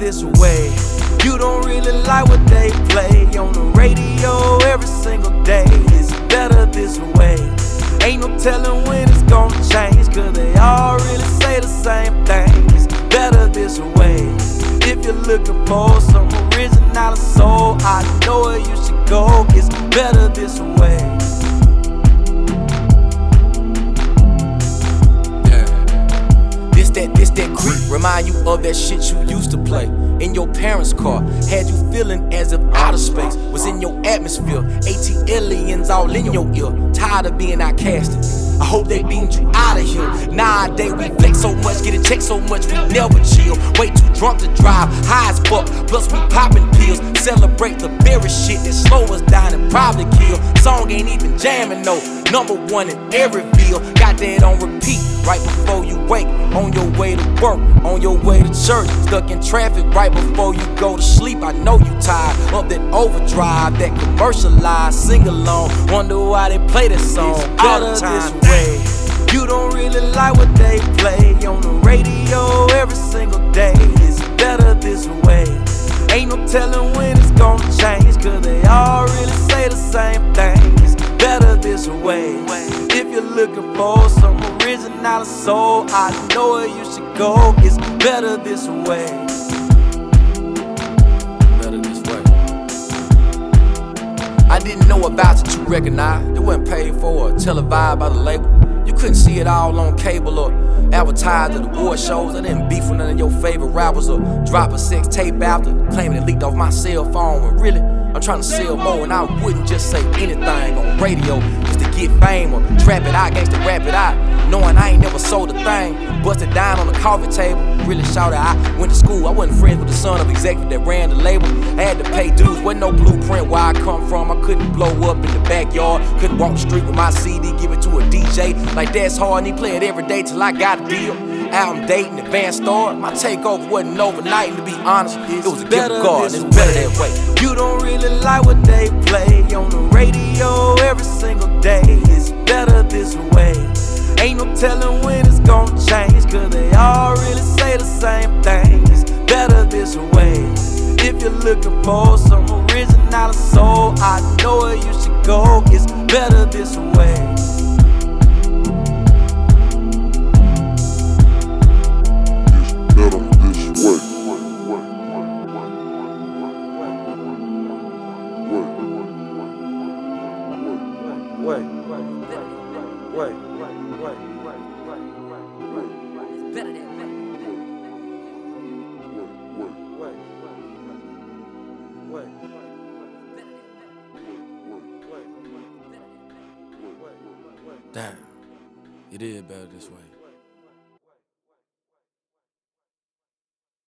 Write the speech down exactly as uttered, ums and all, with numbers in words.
this way. You don't really like what they play on the radio every single day. It's better this way. Ain't no telling when it's gonna change, cause they all really say the same thing. It's better this way. If you're looking for some original soul, I know where you should go. It's better this way. This that, this that creep, remind you of that shit you used to play in your parents' car. Had you feeling as if outer space was in your atmosphere. AT aliens all in your ear, tired of being outcasted. I hope they beamed you out of here. Nowadays we flex so much, get a check so much, we never chill. Way too drunk to drive, high as fuck, plus we popping pills. Celebrate the very shit that slow us down and probably kill. Song ain't even jamming, no. Number one in every field. Got that on repeat right before you wake. On your way to work, on your way to church. Stuck in traffic right before you go to sleep. I know you tired of that overdrive, that commercialized sing-along. Wonder why they play this song all the time. This way. You don't really like what they play on the radio every single day. It's better this way. Ain't no telling when it's gonna change, cause they all really say the same thing. It's better this way. If you're looking for some original soul, I know where you should go. It's better this way. Better this way. I didn't know about it, you recognize. It wasn't paid for or televised by the label. You couldn't see it all on cable or advertised at award shows. I didn't beef with none of your favorite rappers or drop a sex tape after claiming it leaked off my cell phone. When really, I'm trying to sell more, and I wouldn't just say anything on radio just to get fame or trap it out, gangsta rap it out, knowing I ain't never sold a thing. Busted down on the coffee table, really shouted I went to school. I wasn't friends with the son of executive that ran the label. I had to pay dues, wasn't no blueprint where I come from. I couldn't blow up in the backyard, couldn't walk the street with my C D, give it to a D J. Like that's hard, and he play it every day till I got a deal. Album dating, advanced start. My takeover wasn't overnight, and to be honest, it was a gift card, and it's better that way. You don't really like what they play on the radio every single day. It's better this way. Ain't no telling when it's gonna change, cause they all really say the same thing. It's better this way. If you're looking for some original soul, I know where you should go. It's better this way. Wait, wait, wait, wait, it's better than that. Wait, wait, wait, damn, it is better this way.